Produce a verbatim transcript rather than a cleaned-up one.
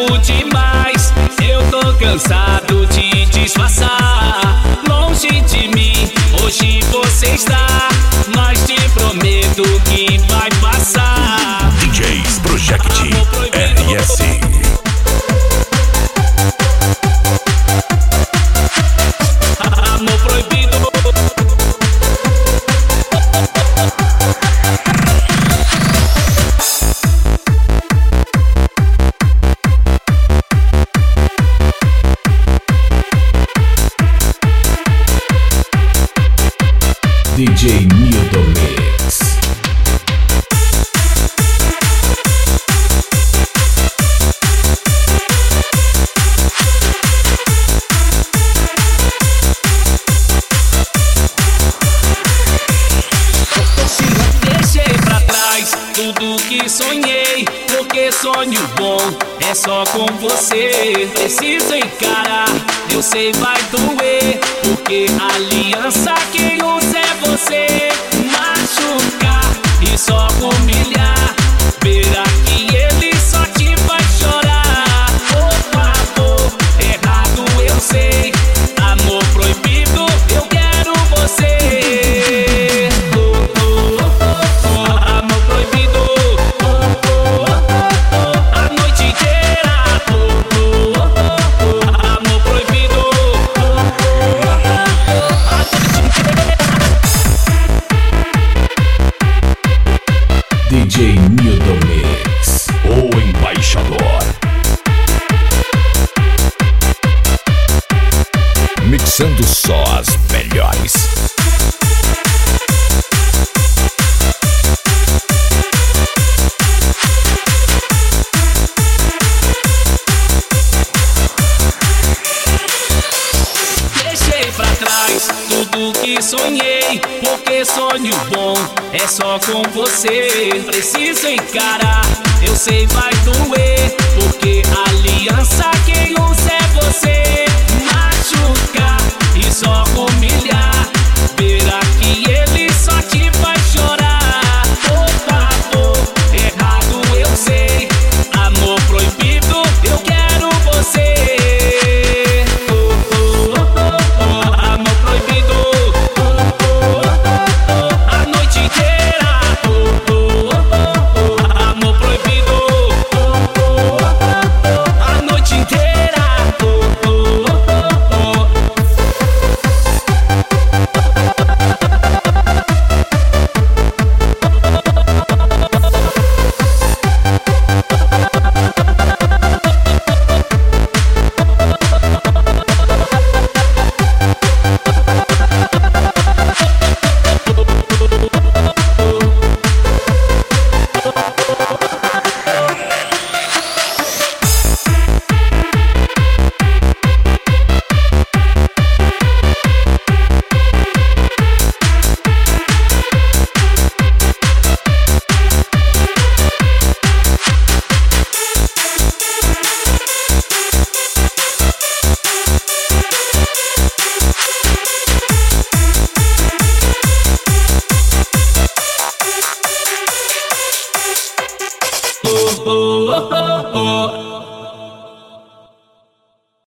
amo demais. Eu tô cansado de disfarçar. Longe de mim, hoje você está, mas te prometo que vai passar. D Js Project R S. Amor proibido. D J Milton Mix. Deixei pra trás tudo que sonhei, porque sonho bom é só com você. Preciso encarar, eu sei vai doer, porque a aliança quem usa é você. Machucar e só humilhar, verá que ele só te faz chorar. Por favor, errado eu sei, amor proibido, eu quero você. Oh, oh, oh, oh, amor proibido. Oh, oh, oh, oh, a noite inteira. Oh, oh, oh, oh, amor proibido. Oh, oh, oh, oh, a noite inteira. D J Milton Mix, O Embaixador. Mixando só as melhores. Deixei pra trás tudo que sonhei, porque sonho bom é só com você. Preciso encarar, eu sei vai doer, porque